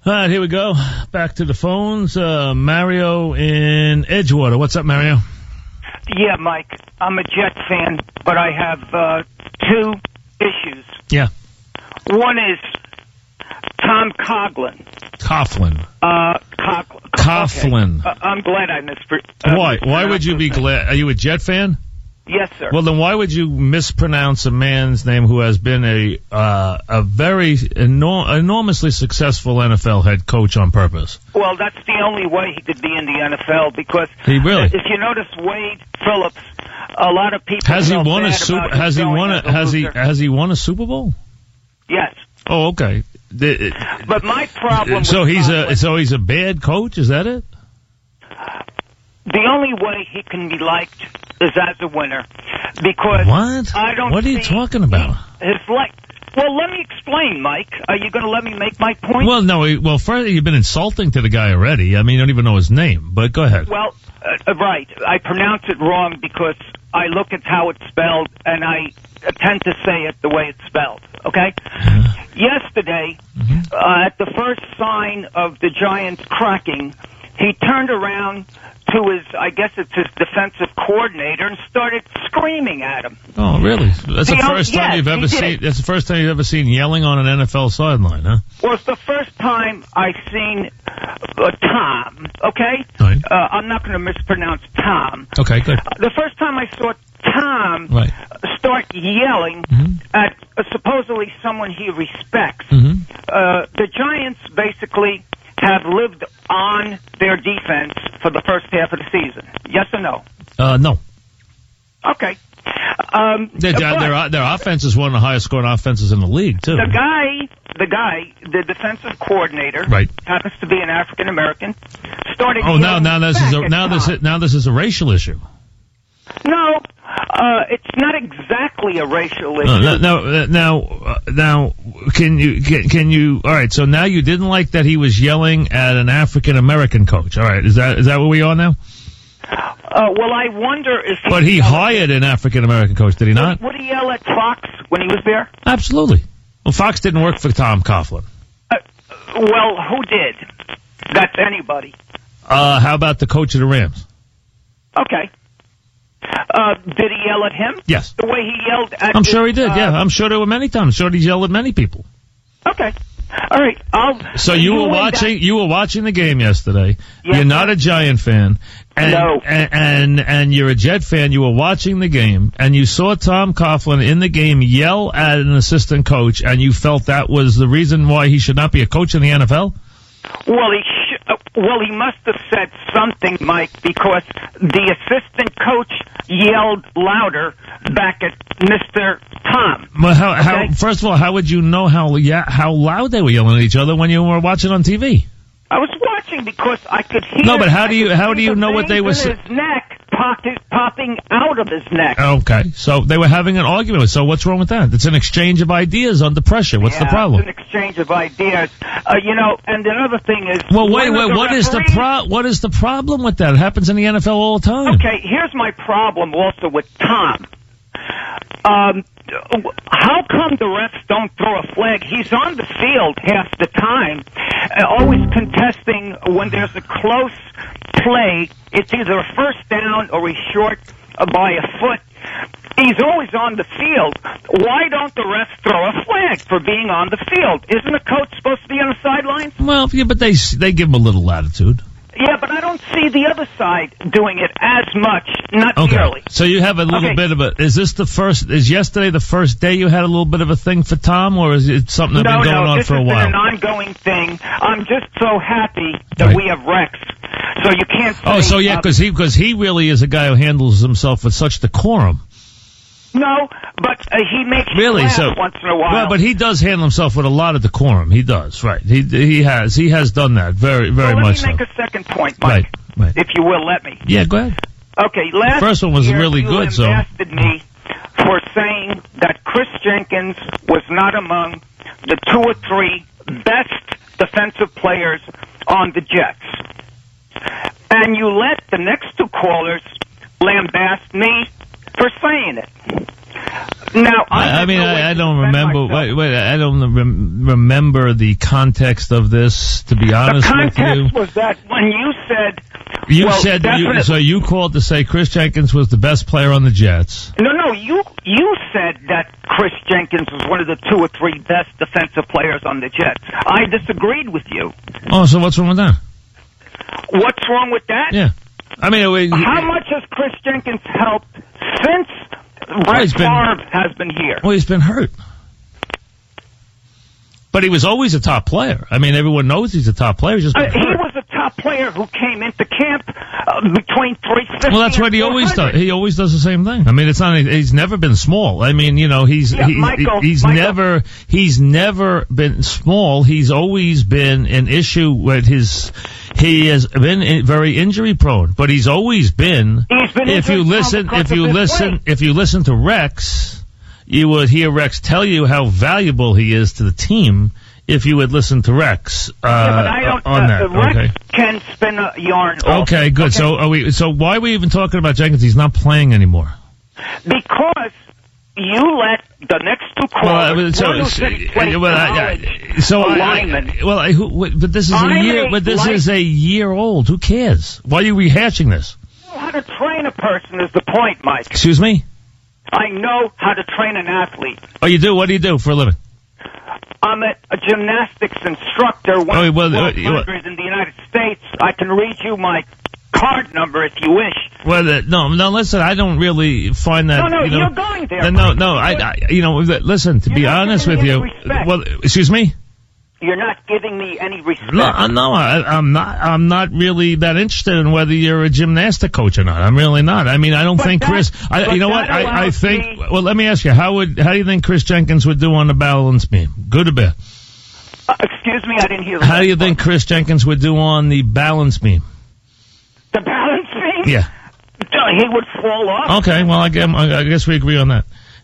All right, here we go. Back to the phones. Mario in Edgewater. What's up, Mario? Yeah, Mike. I'm a Jet fan, but I have two issues. Yeah. One is Tom Coughlin. Coughlin. Coughlin. Okay. I'm glad I mispronounced. Why? Why would you be glad? Are you a Jet fan? Yes, sir. Well, then why would you mispronounce a man's name who has been a very enormously successful NFL head coach on purpose? Well, that's the only way he could be in the NFL because if you notice Wade Phillips, a lot of people has he won a Super Bowl? Yes. Oh, okay. But my problem. So he's a bad coach. Is that it? The only way he can be liked is as a winner, because what? I don't. What are you talking about? Well, let me explain, Mike. Are you going to let me make my point? Well, no. Well, further, you've been insulting to the guy already. I mean, you don't even know his name. But go ahead. Well, right. I pronounce it wrong because I look at how it's spelled and I tend to say it the way it's spelled. Okay. Yesterday, at the first sign of the Giants cracking, he turned around to his, I guess it's his defensive coordinator, and started screaming at him. Oh, really? That's the first time you've ever seen. That's the first time you've ever seen yelling on an NFL sideline, huh? Well, it's the first time I've seen Tom. Okay, right. I'm not going to mispronounce Tom. Okay, good. The first time I saw Tom start yelling at supposedly someone he respects, the Giants basically have lived on their defense for the first half of the season. Yes or no? No. Okay. Their offense is one of the highest scoring offenses in the league, too. The defensive coordinator, happens to be an African American. Started. Oh, now this is a racial issue. No, it's not exactly a racial issue. Now, can you? All right. So now you didn't like that he was yelling at an African American coach. All right. Is that where we are now? Well, I wonder if. But he hired an African American coach, did he not? Would he yell at Fox when he was there? Absolutely. Well, Fox didn't work for Tom Coughlin. Well, who did? That's anybody. How about the coach of the Rams? Okay. Did he yell at him? Yes. The way he yelled at I'm sure he did, yeah. I'm sure there were many times. I'm sure he yelled at many people. Okay. All right. So you were watching the game yesterday. Yes, you're not a Giant fan. No. And you're a Jet fan. You were watching the game, and you saw Tom Coughlin in the game yell at an assistant coach, and you felt that was the reason why he should not be a coach in the NFL? Well, he must have said something, Mike, because the assistant coach yelled louder back at Mr. Tom. Well, first of all, how would you know how loud they were yelling at each other when you were watching on TV? I was watching because I could hear. No, but how do you know what they were saying? His neck popping out of his neck. Okay, so they were having an argument. So what's wrong with that? It's an exchange of ideas under pressure. What's the problem? It's an exchange of ideas. And another thing is. Well, wait. What is the problem with that? It happens in the NFL all the time. Okay, here's my problem also with Tom. How come the refs don't throw a flag? He's on the field half the time, always contesting when there's a close play. It's either a first down or he's short by a foot. He's always on the field. Why don't the refs throw a flag for being on the field? Isn't a coach supposed to be on the sidelines? Well, yeah, but they give him a little latitude. Yeah, but I don't see the other side doing it as much, not nearly. So you have a little bit of a, is yesterday the first day you had a little bit of a thing for Tom, or is it something that's been going on for a while? No, this has been an ongoing thing. I'm just so happy that we have Rex. So you can't say... Oh, so yeah, because he really is a guy who handles himself with such decorum. No, but he makes you laugh once in a while. Well, but he does handle himself with a lot of decorum. He does, right. He has done that very much so. Let me make a second point, Mike, if you will let me. Yeah, go ahead. Okay, the first one was really good, so... you lambasted me for saying that Chris Jenkins was not among the 2 or 3 best defensive players on the Jets. And you let the next 2 callers lambast me for saying it. Now, I mean, I don't remember. Wait, I don't remember the context of this. To be honest with you, the context was that when you said. So you called to say Chris Jenkins was the best player on the Jets. No, you said that Chris Jenkins was one of the 2 or 3 best defensive players on the Jets. I disagreed with you. Oh, so what's wrong with that? What's wrong with that? Yeah. I mean, how much has Chris Jenkins helped since Brett Favre has been here? Well, he's been hurt. But he was always a top player. I mean, everyone knows he's a top player. He was a top player who came into camp between 350. Well, that's what he always does. He always does the same thing. I mean, it's not. He's never been small. I mean, he's never been small. He's always been an issue with his. He has been very injury prone, but he's always been. If you listen to Rex. You would hear Rex tell you how valuable he is to the team if you would listen to Rex but I don't, on that. Rex can spin a yarn. Okay, good. Okay. So why are we even talking about Jenkins? He's not playing anymore. Because you let the next 2 callers. But this is a year. But this is a year old. Who cares? Why are you rehashing this? How to train a person is the point, Mike. Excuse me? I know how to train an athlete. Oh, you do? What do you do for a living? I'm a gymnastics instructor, one of the 100 in the United States. I can read you my card number if you wish. Well, no, listen, I don't really find that... No, you're going there. Listen, to be honest with you... Well, excuse me? You're not giving me any respect. No, I'm not really that interested in whether you're a gymnastic coach or not. I'm really not. I mean, I don't think Chris. I think. Well, let me ask you, how do you think Chris Jenkins would do on the balance beam? Good or bad? Excuse me, I didn't hear that. How do you think Chris Jenkins would do on the balance beam? The balance beam? Yeah. He would fall off. Okay, well, I guess we agree on that.